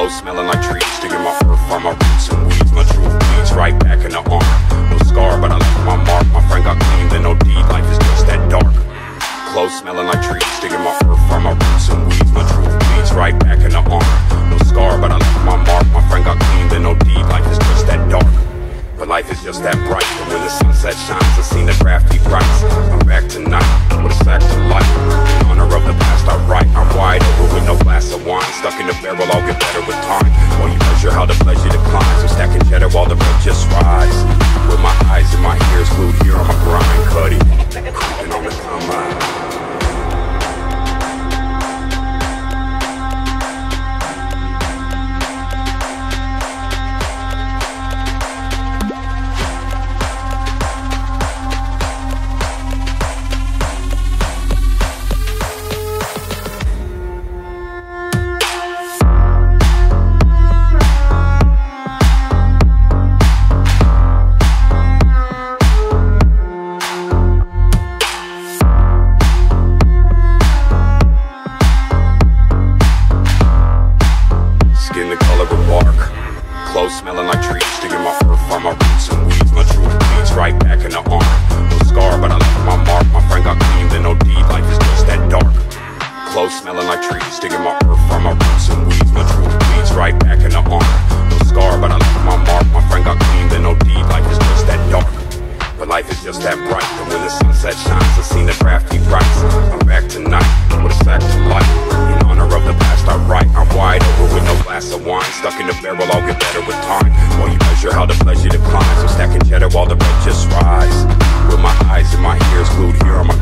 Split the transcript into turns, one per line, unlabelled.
Clothes smelling like trees, digging my earth from my roots and weeds. My true bleeds right back in the arm. No scar, but I left my mark. My friend got clean, then no deed. Life is just that dark. Clothes smelling like trees, digging my earth from my roots and weeds. My true bleeds right back in the arm. No scar, but I left my mark. My friend got clean, then no deed. Life is just that dark. But life is just that bright. But when the sunset shines, I seen the crafty rights. I'm back tonight with a sack to life. In honor of the past I write. I'm wide over with no glass of wine. Stuck in the barrel, I'll get better with time. While you measure how the pleasure declines. I'm stacking cheddar while the rent just rise. With my eyes and my ears glued here on my grind. Cuddy, creeping on the combine. Clothes smelling like trees, digging my earth from my roots and weeds. My true bleeds right back in the arm. No scar, but I left my mark. My friend got clean, then no deed. Life is just that dark. Clothes smelling like trees, digging my earth from my roots and weeds. My true bleeds right back in the arm. No scar, but I left my mark. My friend got clean, then no deed. Life is just that dark. But life is just that bright. But when the sunset shines, I seen the crafty rights. I'm back tonight with a sack to life. In honor of the past I write. I'm wide over with no glass of wine. Stuck in the barrel, I'll get better with time. While you measure how the pleasure declines. I'm stacking cheddar while the rent just rise. With my eyes and my ears glued here on my